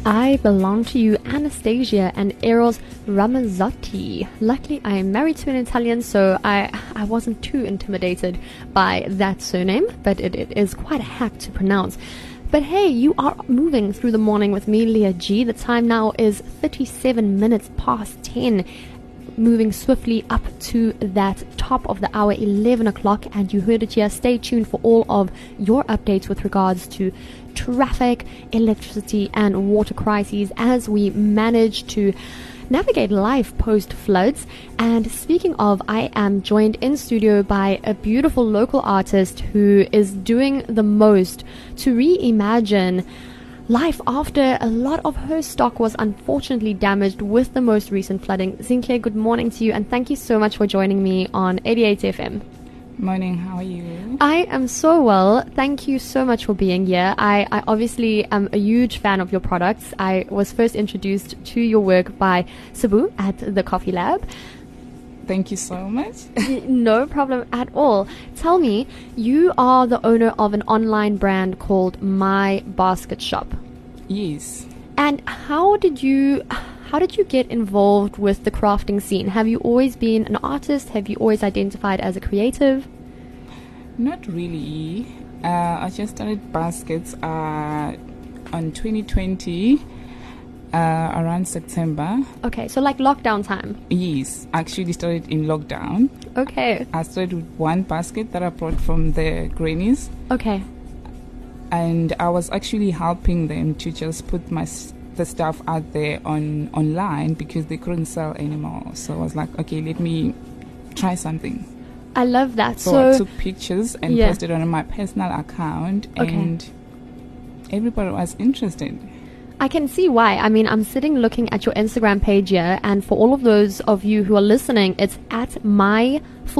I belong to you, Anastasia and Eros Ramazzotti. Luckily, I am married to an Italian, so I wasn't too intimidated by that surname, but it is quite a hack to pronounce. But hey, you are moving through the morning with me, Leah G. The time now is 37 minutes past 10. Moving swiftly up to that top of the hour, 11 o'clock, and you heard it here. Stay tuned for all of your updates with regards to traffic, electricity and water crises as we manage to navigate life post floods. And speaking of, I am joined in studio by a beautiful local artist who is doing the most to reimagine life after a lot of her stock was unfortunately damaged with the most recent flooding. Zinhle, good morning to you, and thank you so much for joining me on 88 FM. Morning, how are you? I am so well. Thank you so much for being here. I obviously am a huge fan of your products. I was first introduced to your work by Sabu at the Coffee Lab. Thank you so much. No problem at all. Tell me, you are the owner of an online brand called My Basket Shop. Yes. And how did you get involved with the crafting scene? Have you always been an artist? Have you always identified as a creative? Not really. I just started baskets on 2020. Around September. Okay, so like lockdown time? Yes, actually started in lockdown. Okay. I started with one basket that I brought from the grannies. Okay. And I was actually helping them to just put the stuff out there online because they couldn't sell anymore. So I was like, okay, let me try something. I love that. So I took pictures and posted on my personal account, and everybody was interested. I can see why. I mean, I'm sitting looking at your Instagram page here, and for all of those of you who are listening, it's at My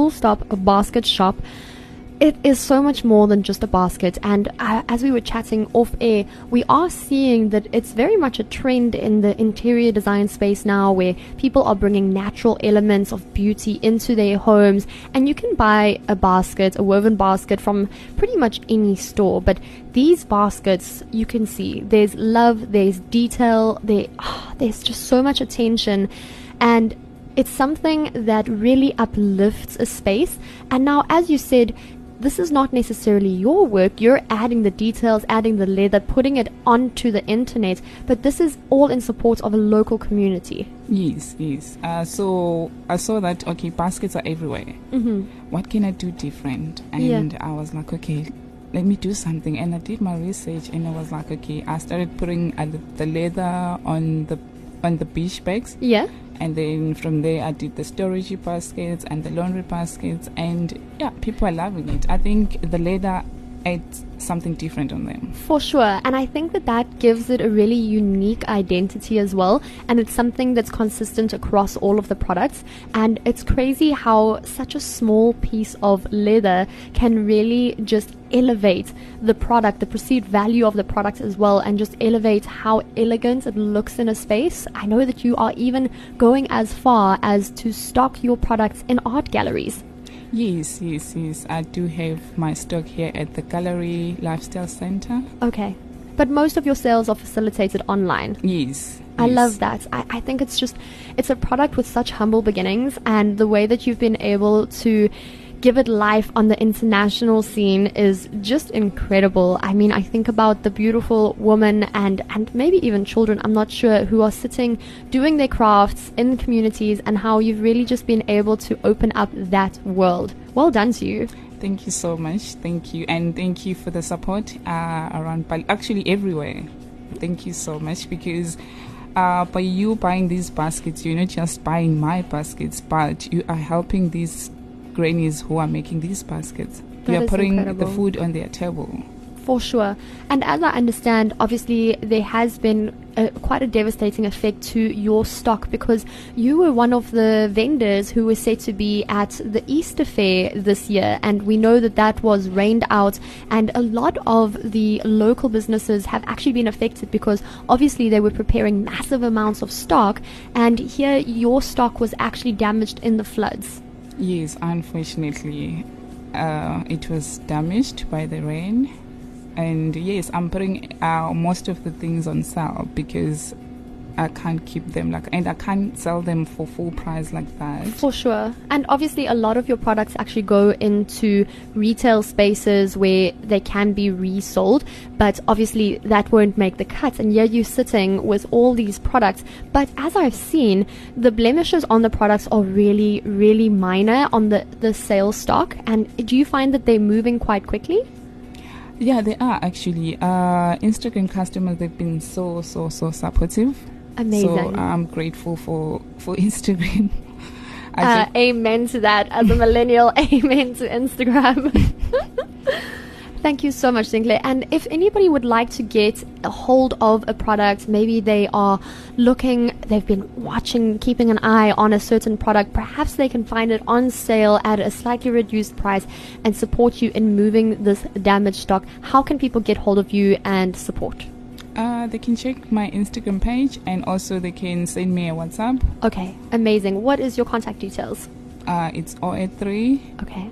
Basket Shop. It is so much more than just a basket, and as we were chatting off air, we are seeing that it's very much a trend in the interior design space now, where people are bringing natural elements of beauty into their homes, and you can buy a woven basket from pretty much any store, but these baskets, you can see there's love, there's detail, there's just so much attention, and it's something that really uplifts a space. And now, as you said, this is not necessarily your work. You're adding the details, adding the leather, putting it onto the internet, but this is all in support of a local community. Yes. So I saw that, okay, baskets are everywhere. Mm-hmm. What can I do different? And I was like, okay, let me do something. And I did my research, and I was like, okay, I started putting the leather on the beach bags. Yeah. And then from there, I did the storage baskets and the laundry baskets. And people are loving it. I think the leather adds something different on them. For sure. And I think that gives it a really unique identity as well. And it's something that's consistent across all of the products. And it's crazy how such a small piece of leather can really just elevate the product, the perceived value of the product as well, and just elevate how elegant it looks in a space. I know that you are even going as far as to stock your products in art galleries. Yes. I do have my stock here at the Gallery Lifestyle Center. Okay. But most of your sales are facilitated online. Yes. I love that. I think it's a product with such humble beginnings, and the way that you've been able to give it life on the international scene is just incredible. I mean, I think about the beautiful women and maybe even children, I'm not sure, who are sitting doing their crafts in communities, and how you've really just been able to open up that world. Well done to you. Thank you so much. Thank you. And thank you for the support around Bali, actually everywhere. Thank you so much, because by you buying these baskets, you're not just buying my baskets, but you are helping these grannies who are making these baskets. You are putting the food on their table. For sure. And as I understand, obviously there has been quite a devastating effect to your stock, because you were one of the vendors who was said to be at the Easter Fair this year, and we know that was rained out, and a lot of the local businesses have actually been affected, because obviously they were preparing massive amounts of stock, and here your stock was actually damaged in the floods. Yes, unfortunately, it was damaged by the rain. And yes, I'm putting most of the things on sale because I can't keep them and I can't sell them for full price like that. For sure. And obviously a lot of your products actually go into retail spaces where they can be resold, but obviously that won't make the cut. And here you're sitting with all these products. But as I've seen, the blemishes on the products are really, really minor on the sales stock. And do you find that they're moving quite quickly? Yeah, they are actually. Instagram customers, they've been so supportive. Amazing. So I'm grateful for Instagram. Amen to that. As a millennial, amen to Instagram. Thank you so much, Zinhle. And if anybody would like to get a hold of a product, maybe they are looking, they've been watching, keeping an eye on a certain product, perhaps they can find it on sale at a slightly reduced price and support you in moving this damaged stock. How can people get hold of you and support? They can check my Instagram page, and also they can send me a WhatsApp. Okay, amazing. What is your contact details? It's 083 Okay.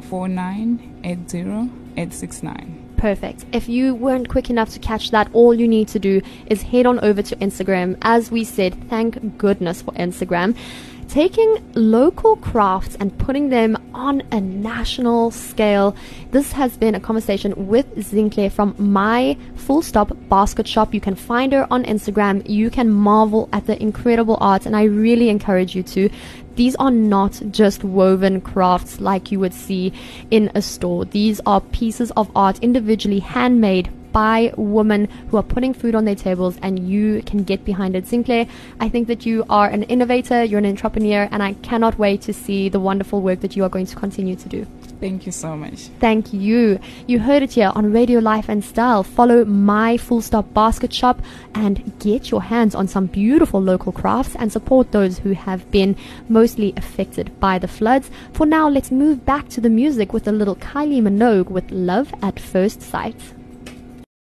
4980 869. Perfect. If you weren't quick enough to catch that, all you need to do is head on over to Instagram. As we said, thank goodness for Instagram. Taking local crafts and putting them on a national scale. This has been a conversation with Zinhle from My Full Stop Basket Shop. You can find her on Instagram. You can marvel at the incredible art, and I really encourage you to. These are not just woven crafts like you would see in a store. These are pieces of art, individually handmade by women who are putting food on their tables, and you can get behind it. Zinhle, I think that you are an innovator, you're an entrepreneur, and I cannot wait to see the wonderful work that you are going to continue to do. Thank you so much. Thank you. You heard it here on Radio Life and Style. Follow My Full Stop Basket Shop and get your hands on some beautiful local crafts and support those who have been mostly affected by the floods. For now, let's move back to the music with a little Kylie Minogue with Love at First Sight.